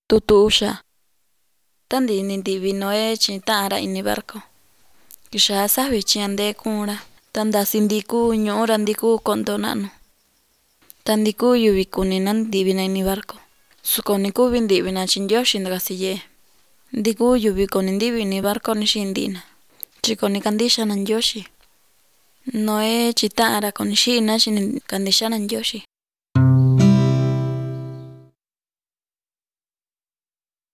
tutuxa. Tanti nintivi Noé chi ta'anra ini barco. Kixaa savi chi ndekún'ra ta ndasi ndiku ñu'únra ndiku ko'ndo na'nu. Ta ndiku yuvi kunina ntivina ini barco. Su koni kuvi ntivina chi Ndioxi ndakasiyee. Ndiku yuvi koni ntivi ini barco ni xindina chi koni kandixana Ndioxi. Noé chi ta'anra koni xi'ina chi kandixana Ndioxi.